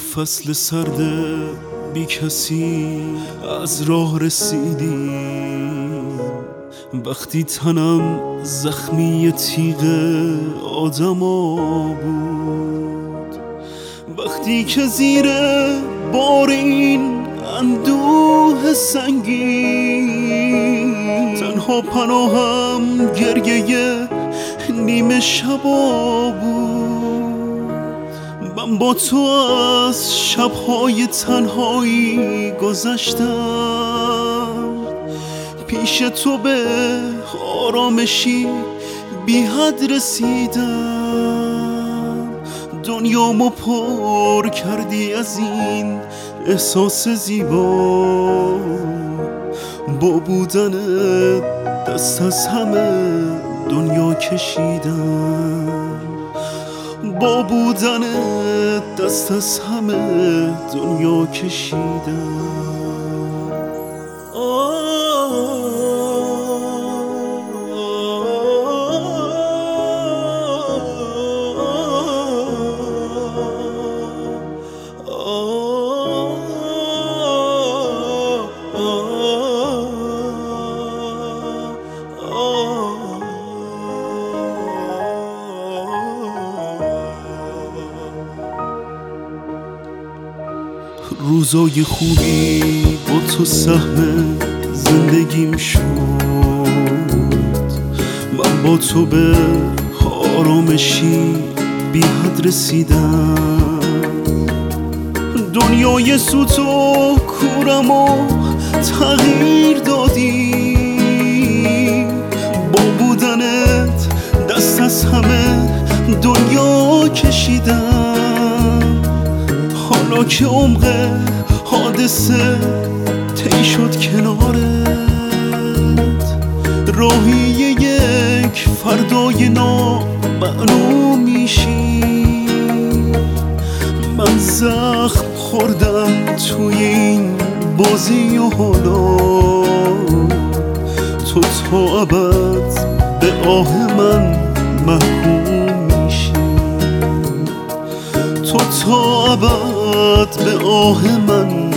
فصل سرد بی کسی از راه رسیدیم، وقتی تنم زخمی تیغ آدما بود، وقتی که زیر بار این اندوه سنگین تنها پناهم گریه نیمه شبا بود. من با تو از شبهای تنهایی گذشتم، پیش تو به آرامشی بی حد رسیدم. دنیامو پر کردی از این احساس زیبا، با بودن دست از همه دنیا کشیدم، با بودن دست از همه دنیا کشیدم. روزای خوبی با تو سهم زندگیم شد، من با تو به آرامشی بی حد رسیدم. دنیای سوت و کورمو تغییر دادی، با بودنت دست از همه دنیا کشیدم. حالا که عمق حادثه طی شد کنارت، راهی یک فردای نامعلوم میشی. من زخم خوردم توی این بازی و حالا تو تا ابد به آه من محکوم میشی، تو تا ابد به آه من